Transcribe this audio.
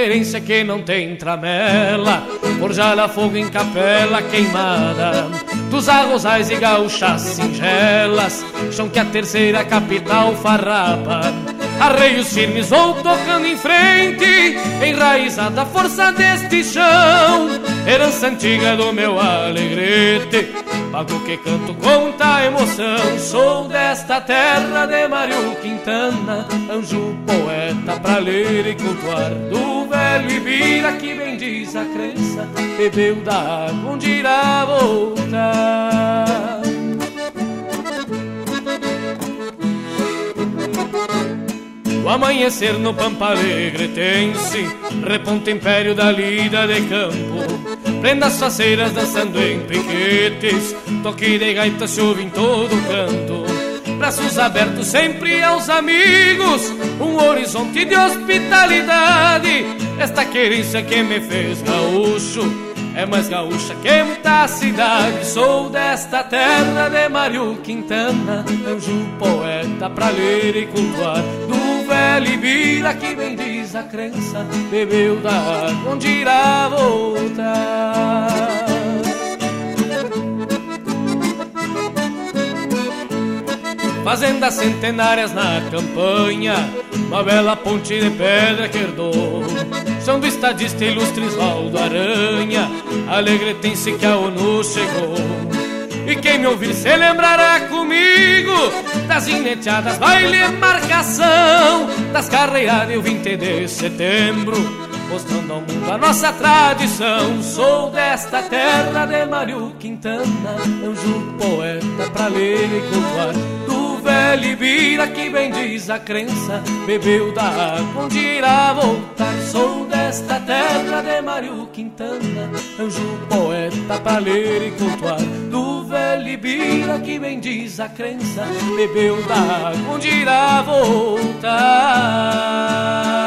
querência que não tem tramela, forjada a fogo em capela queimada, dos arrozais e gauchas singelas, chão que a terceira capital farrapa. Arreios firmes vou tocando em frente, enraizada a força deste chão, herança antiga do meu alegrete, pago que canto conta a emoção. Sou desta terra de Mário Quintana, anjo poeta pra ler e cultuar, do velho Ibira que bem diz a crença, bebeu da água onde irá voltar. O amanhecer no Pampa Alegretense reponta império da lida de campo, prendas faceiras dançando em piquetes, toque de gaita se ouve em todo canto, braços abertos sempre aos amigos, um horizonte de hospitalidade. Esta querência que me fez gaúcho é mais gaúcha que muita cidade. Sou desta terra de Mário Quintana, anjo poeta pra ler e cultuar, do velho Ibira que bem diz a crença, bebeu da água onde irá voltar. Fazendas centenárias na campanha, uma bela ponte de pedra que herdou, são do estadista ilustre Osvaldo Aranha, alegretense que a ONU chegou. E quem me ouvir se lembrará comigo das ineteadas, baile e marcação, das carreiradas e o 20 de setembro, mostrando ao mundo a nossa tradição. Sou desta terra de Mário Quintana, anjo poeta pra ler e cultuar, do velho Ibira que bem diz a crença, bebeu da água onde irá voltar. Sou desta terra de Mário Quintana, anjo poeta pra ler e cultuar, do velho Ibira que bem diz a crença, bebeu da água onde irá voltar.